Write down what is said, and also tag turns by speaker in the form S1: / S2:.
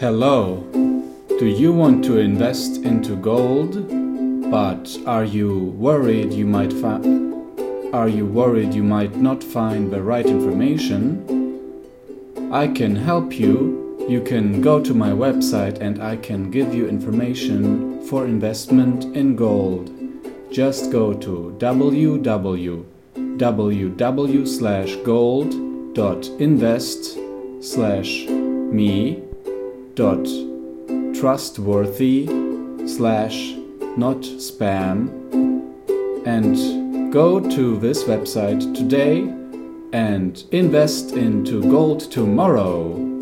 S1: Hello. Do you want to invest into gold? But are you worried you might not find the right information? I can help you. You can go to my website and I can give you information for investment in gold. Just go to www.invest/me.trustworthy/not-spam and go to this website today and invest into gold tomorrow.